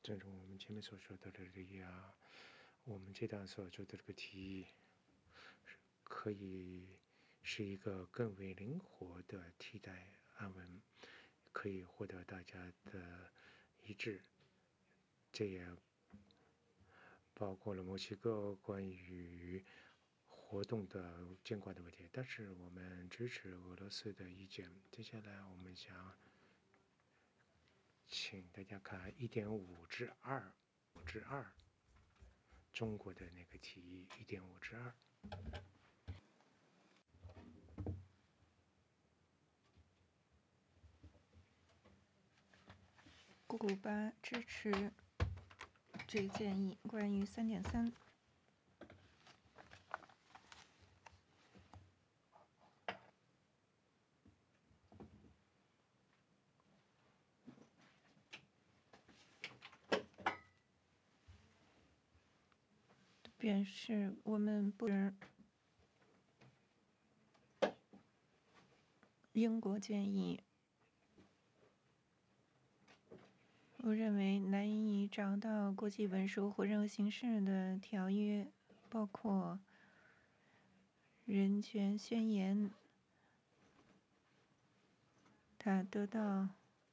正如我们前面所说的一样，我们这档所做的这个提议可以是一个更为灵活的替代案文，可以获得大家的一致。这也包括了墨西哥关于活动的监管的问题，但是我们支持俄罗斯的意见。接下来我们想请大家看1.5:2，中国的那个提议1.5:2。 古巴支持这个建议，关于3.3。表示我们不是英国建议，我认为难以找到国际文书或任何形式的条约，包括人权宣言，它得到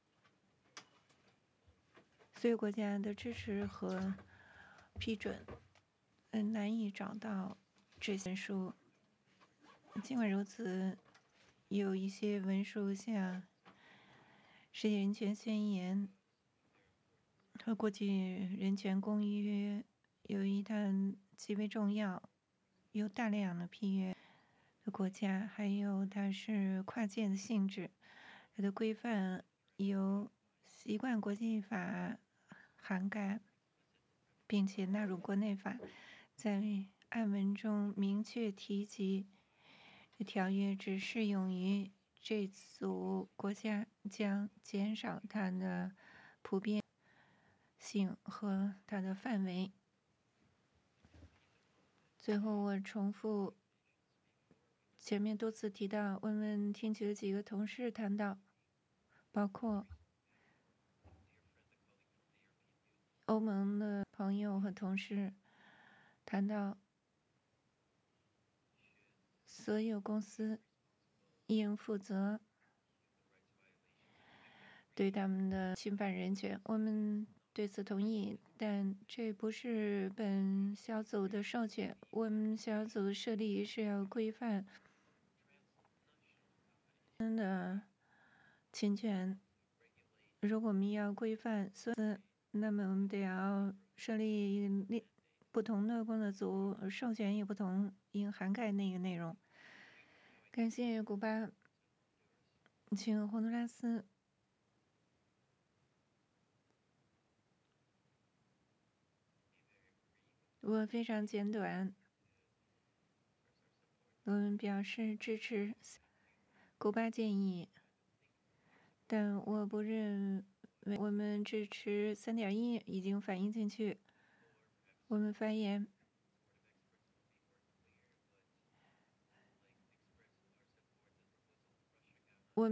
所有国家的支持和批准，难以找到这些文书。尽管如此，有一些文书像世界人权宣言和国际人权公约，由于它极为重要，有大量的批阅的国家，还有它是跨界的性质，它的规范由习惯国际法涵盖，并且纳入国内法，在案文中明确提及，条约只适用于这组国家，将减少它的普遍性和它的范围。最后，我重复前面多次提到，我们听取了几个同事谈到，包括欧盟的朋友和同事谈到，所有公司应负责对他们的侵犯人权。我们对此同意，但这不是本小组的授权。我们小组设立是要规范的侵权。如果我们要规范所有，那么我们得要设立不同的工作组，授权也不同，应涵盖那个内容。感谢古巴，请洪都拉斯。我非常简短，我们表示支持古巴建议，但我不认为我们支持3.1已经反映进去。我们发言